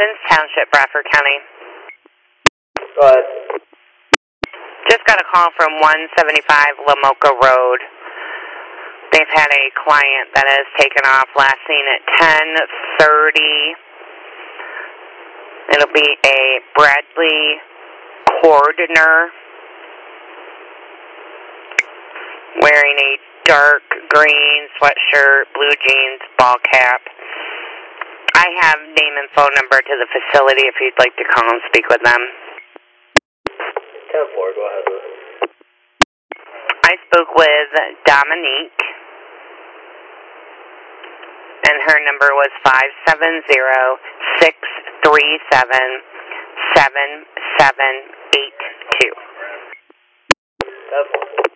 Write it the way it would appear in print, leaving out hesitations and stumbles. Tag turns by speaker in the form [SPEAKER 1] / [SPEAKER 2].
[SPEAKER 1] Athens Township, Bradford County.
[SPEAKER 2] Go ahead.
[SPEAKER 1] Just got a call from 175 Lamoka Road. They've had a client that has taken off, last seen at 10:30. It'll be a Bradley Cordner wearing a dark green sweatshirt, blue jeans, ball cap. I have name and phone number to the facility if you'd like to call and speak with them.
[SPEAKER 2] 10-4, go ahead.
[SPEAKER 1] I spoke with Dominique, and her number was 570-637-7782.
[SPEAKER 2] 10-4.